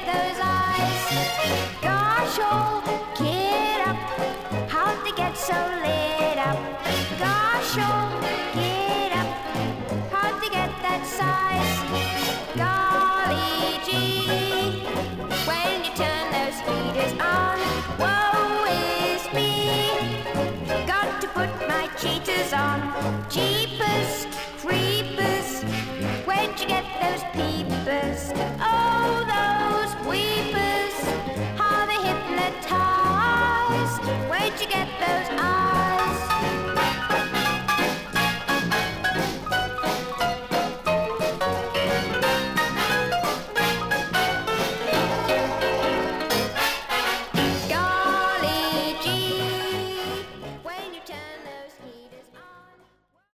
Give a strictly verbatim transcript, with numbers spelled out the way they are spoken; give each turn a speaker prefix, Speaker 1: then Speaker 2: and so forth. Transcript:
Speaker 1: those eyes. Gosh, oh, get up, how'd they get so lit up? Gosh, oh, get up, how'd they get that size? Golly gee, when you turn those heaters on, woe is me. Got to put my cheaters on. Jeepers, creepers, where'd you get those peepers? Oh, those